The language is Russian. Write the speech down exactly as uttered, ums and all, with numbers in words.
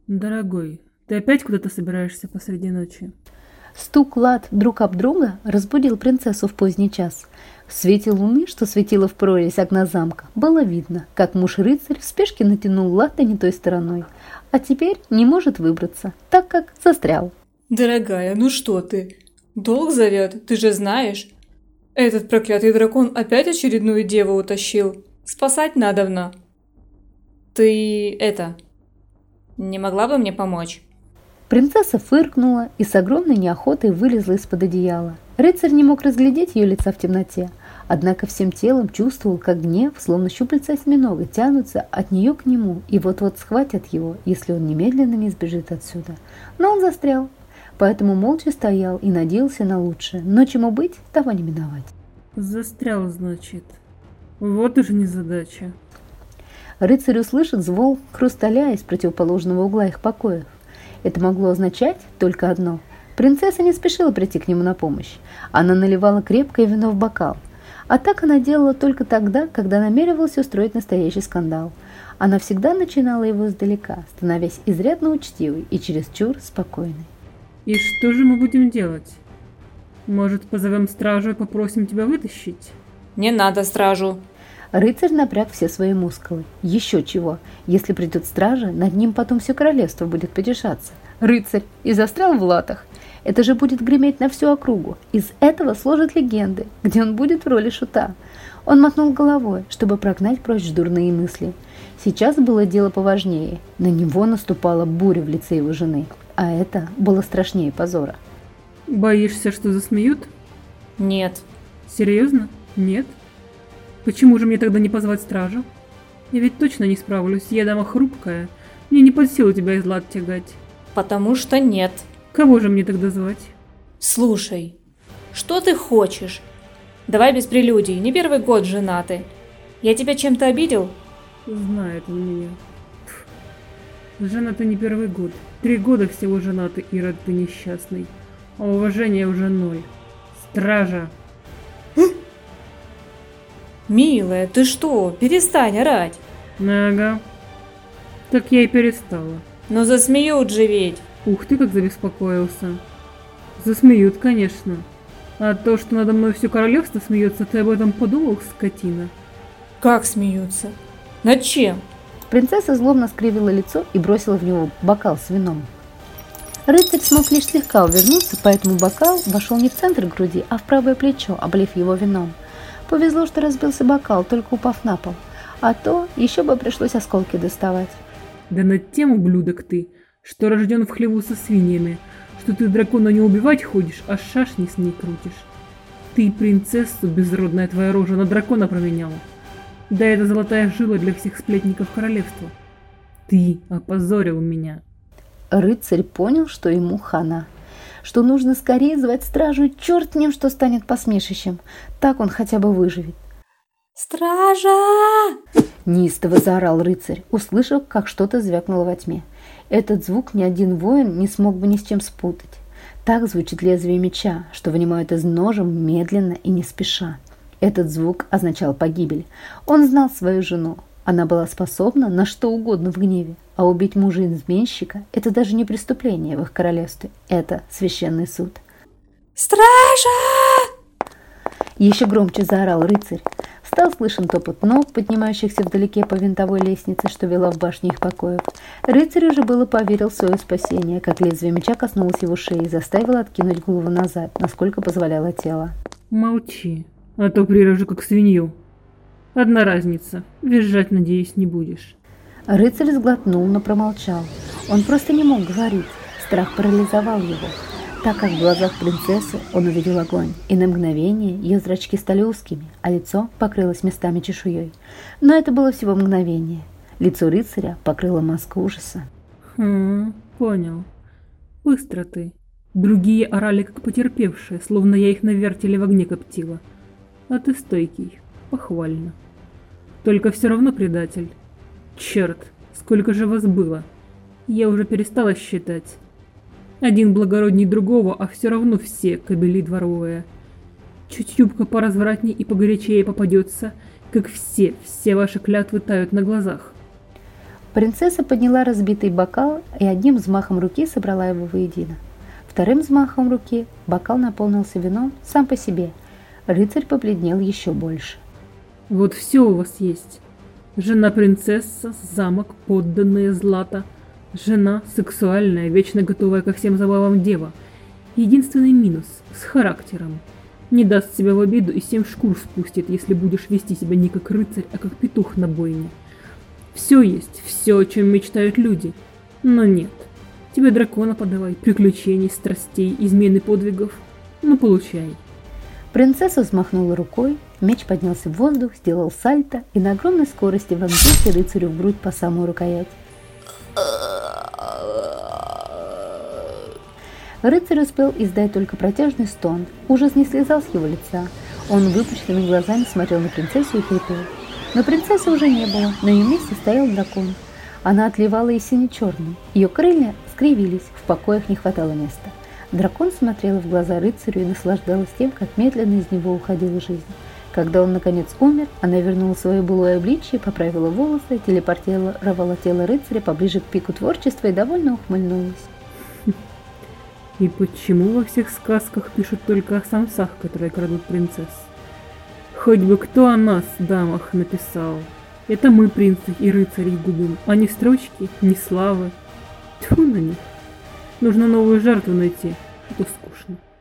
Дорогой, ты опять куда-то собираешься посреди ночи? Стук лад друг об друга разбудил принцессу в поздний час. В свете луны, что светило в прорезь окна замка, было видно, как муж-рыцарь в спешке натянул латы не той стороной, а теперь не может выбраться, так как застрял. Дорогая, ну что ты? Долг зовет, ты же знаешь. Этот проклятый дракон опять очередную деву утащил. Спасать надобно. Ты это... не могла бы мне помочь? Принцесса фыркнула и с огромной неохотой вылезла из-под одеяла. Рыцарь не мог разглядеть ее лица в темноте, однако всем телом чувствовал, как гнев, словно щупальца осьминога, тянутся от нее к нему и вот-вот схватят его, если он немедленно не сбежит отсюда. Но он застрял, поэтому молча стоял и надеялся на лучшее, но чему быть, того не миновать. Застрял, значит. Вот уж незадача. Рыцарь услышал звон хрусталя из противоположного угла их покоев. Это могло означать только одно. Принцесса не спешила прийти к нему на помощь. Она наливала крепкое вино в бокал. А так она делала только тогда, когда намеревалась устроить настоящий скандал. Она всегда начинала его издалека, становясь изрядно учтивой и чересчур спокойной. И что же мы будем делать? Может, позовем стражу и попросим тебя вытащить? Не надо стражу. Рыцарь напряг все свои мускулы. Еще чего, если придет стража, над ним потом все королевство будет потешаться. Рыцарь и застрял в латах. Это же будет греметь на всю округу. Из этого сложат легенды, где он будет в роли шута. Он мотнул головой, чтобы прогнать прочь дурные мысли. Сейчас было дело поважнее. На него наступала буря в лице его жены, а это было страшнее позора. Боишься, что засмеют? Нет. Серьезно? Нет? Почему же мне тогда не позвать стражу? Я ведь точно не справлюсь, я дама хрупкая. Мне не под силу тебя из лад тягать. Потому что нет. Кого же мне тогда звать? Слушай, что ты хочешь? Давай без прелюдий, не первый год женаты. Я тебя чем-то обидел? Знает он меня. Жена-то не первый год. Три года всего женаты, Ирод, ты несчастный. А уважения уже ноль. Стража! Милая, ты что? Перестань орать. Ага. Так я и перестала. Но засмеют же ведь. Ух ты, как забеспокоился. Засмеют, конечно. А то, что надо мной все королевство смеется, ты об этом подумал, скотина? Как смеются? Над чем? Принцесса злобно скривила лицо и бросила в него бокал с вином. Рыцарь смог лишь слегка увернуться, поэтому бокал вошел не в центр груди, а в правое плечо, облив его вином. Повезло, что разбился бокал, только упав на пол, а то еще бы пришлось осколки доставать. Да над тем, ублюдок ты, что рожден в хлеву со свиньями, что ты дракона не убивать ходишь, а шашни с ней крутишь. Ты принцессу, безродная твоя рожа, на дракона променяла. Да это золотая жила для всех сплетников королевства. Ты опозорил меня. Рыцарь понял, что ему хана, что нужно скорее звать стражу, и черт с ним, что станет посмешищем. Так он хотя бы выживет. «Стража!» Неистово заорал рыцарь, услышав, как что-то звякнуло во тьме. Этот звук ни один воин не смог бы ни с чем спутать. Так звучит лезвие меча, что вынимают из ножа медленно и не спеша. Этот звук означал погибель. Он знал свою жену. Она была способна на что угодно в гневе, а убить мужа-изменщика – это даже не преступление в их королевстве, это священный суд. «Стража!» Еще громче заорал рыцарь. Стал слышен топот ног, поднимающихся вдалеке по винтовой лестнице, что вела в башню их покоев. Рыцарь уже было поверил в свое спасение, как лезвие меча коснулось его шеи и заставило откинуть голову назад, насколько позволяло тело. Молчи, а то прирежу как свинью. Одна разница, визжать, надеюсь, не будешь. Рыцарь сглотнул, но промолчал. Он просто не мог говорить, страх парализовал его. Так как в глазах принцессы он увидел огонь, и на мгновение ее зрачки стали узкими, а лицо покрылось местами чешуей. Но это было всего мгновение. Лицо рыцаря покрыло маска ужаса. Хм, понял. Быстро ты. Другие орали как потерпевшие, словно я их на вертеле в огне коптила. А ты стойкий, похвально. Только все равно предатель. Черт, сколько же вас было. Я уже перестала считать. Один благородней другого, а все равно все кобели дворовые. Чуть юбка поразвратней и погорячее попадется, как все, все ваши клятвы тают на глазах. Принцесса подняла разбитый бокал и одним взмахом руки собрала его воедино. Вторым взмахом руки бокал наполнился вином сам по себе. Рыцарь побледнел еще больше. Вот все у вас есть. Жена-принцесса, замок, подданные Злата. Жена сексуальная, вечно готовая ко всем забавам дева. Единственный минус – с характером. Не даст себя в обиду и семь шкур спустит, если будешь вести себя не как рыцарь, а как петух на бойне. Все есть, все, о чем мечтают люди. Но нет. Тебе дракона подавай, приключений, страстей, измены подвигов. Ну, получай. Принцесса взмахнула рукой, меч поднялся в воздух, сделал сальто и на огромной скорости вонзился рыцарю в грудь по самую рукоять. Рыцарь успел издать только протяжный стон. Ужас не слезал с его лица. Он выпученными глазами смотрел на принцессу и хрипел. Но принцессы уже не было, на ее месте стоял дракон. Она отливала и сине-черной. Ее крылья скривились, в покоях не хватало места. Дракон смотрел в глаза рыцарю и наслаждалась тем, как медленно из него уходила жизнь. Когда он наконец умер, она вернула свое былое обличье, поправила волосы, телепортировала тело рыцаря поближе к пику творчества и довольно ухмыльнулась. И почему во всех сказках пишут только о самцах, которые крадут принцесс? Хоть бы кто о нас, дамах, написал. Это мы, принцы и рыцари, губим, а ни строчки, ни славы. Тьфу на них. Нужно новую жертву найти, а то скучно.